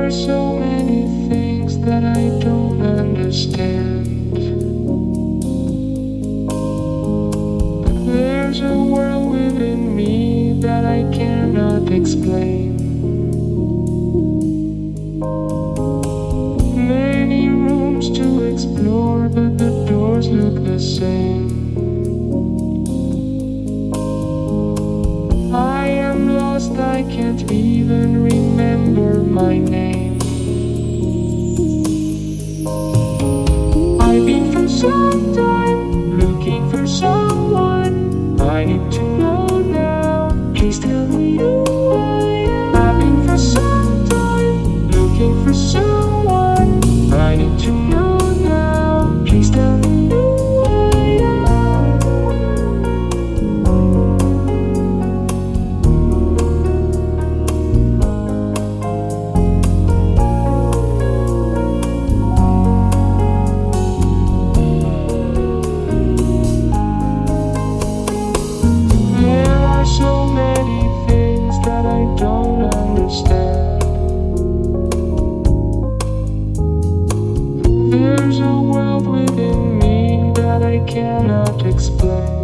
are so many things that I don't understand. There's a world within me that I cannot explain. Many rooms to explore, but the doors look the same. I am lost, I can't even remember my name. I've been for some time looking for someone I need to know now. Please tell me who I am. I've been for some time looking for someone I need to know now. Please tell me who I am. There are so many things that I don't understand. There's a world within me that I cannot explain.